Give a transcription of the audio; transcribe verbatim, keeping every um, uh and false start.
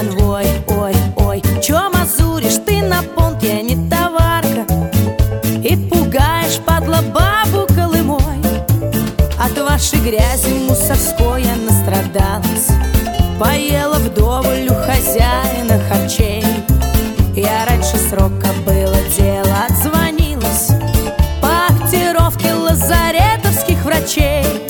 конвой. Ой, ой, чё мазуришь ты на понт, я не товарка, и пугаешь, падла, бабу Колымой. От вашей грязи мусорской я настрадалась, поела вдоволь у хозяина харчей. Я раньше срока было дело, отзвонилась по актировке лазаретовских врачей.